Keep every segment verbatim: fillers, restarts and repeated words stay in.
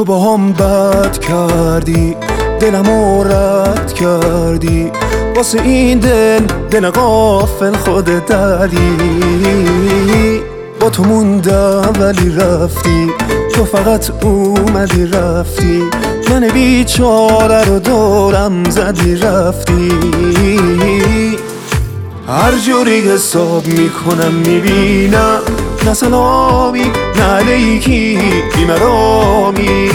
تو با هم بد کردی، دلمو رد کردی، واسه این دل دل غافل خودت دردی. با تو موندم ولی رفتی، تو فقط اومدی رفتی، من بیچاره رو دورم زدی رفتی. هر جوری حساب میکنم میبینم نه سلامی نه علیکی بیمرامی.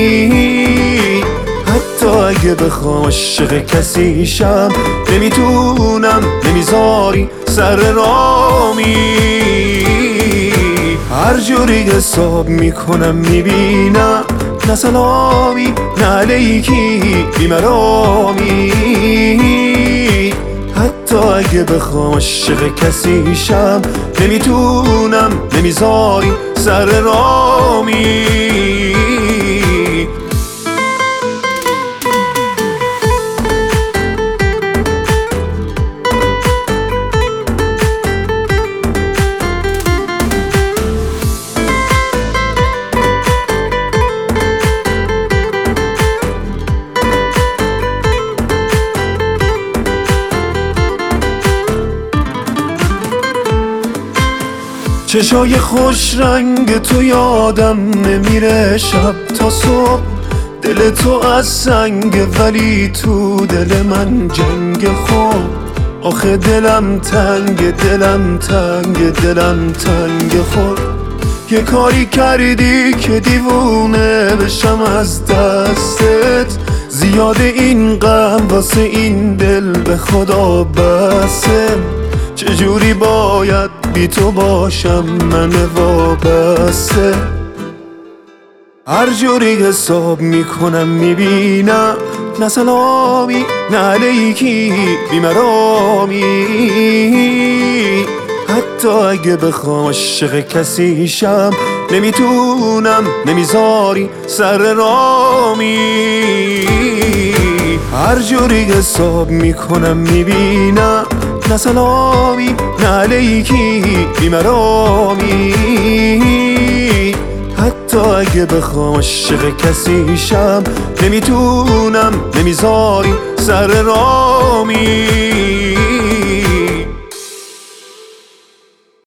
حتی اگه بخوام عاشق کسی شم نمیتونم، نمیذاری سر رامی. هر جوری حساب میکنم میبینم نه سلامی نه علیکی بیمرامی. حتی اگه بخوام عاشق کسی شم نمیتونم، نمیذاری سر رامی. چشای خوش رنگ تو یادم نمیره شب تا صبح. دل تو از سنگ ولی تو دل من جنگ خوب. آخه دلم تنگ، دلم تنگ، دلم تنگ خود. یه کاری کردی که دیوونه بشم از دستت. زیاد این غم واسه این دل به خدا بسه. چجوری باید بی تو باشم من وابسته. هر جوری حساب میکنم میبینم نه سلامی نه علیکی بیمرامی. حتی اگه بخوام عاشق کسی شم نمیتونم، نمیذاری سر رامی. هر جوری حساب میکنم میبینم نه سلامی نه علیکی بیمرامی. حتی اگه بخوام عاشق کسی شم نمیتونم، نمیذاری سر رامی.